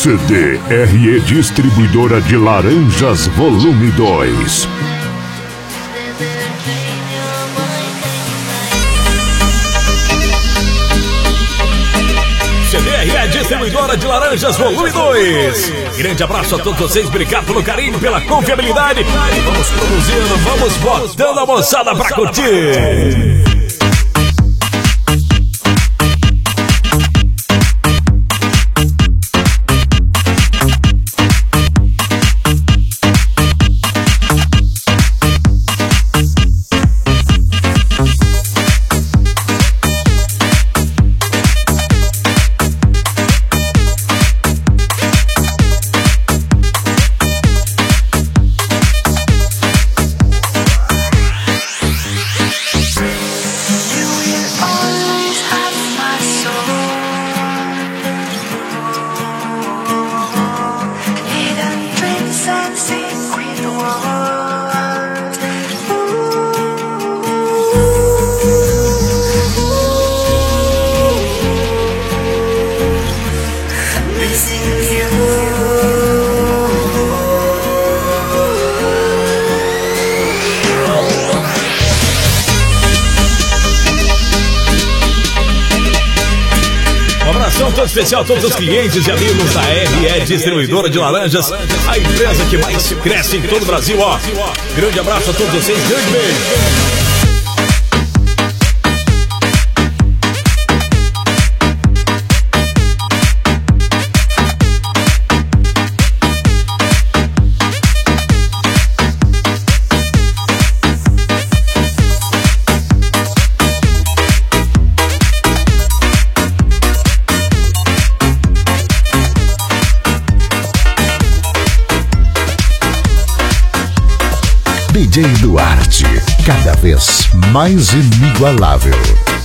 CDRE Distribuidora de Laranjas Volume 2. CDRE Distribuidora de Laranjas Volume 2. Grande abraço a todos vocês, obrigado pelo carinho, pela confiabilidade. Vamos produzindo, vamos botando a moçada pra curtir. Todo especial a todos os clientes e amigos da RE Distribuidora de Laranjas, a empresa que mais cresce em todo o Brasil, ó. Grande abraço a todos vocês, grande beijo. DJ Duarte, cada vez mais inigualável.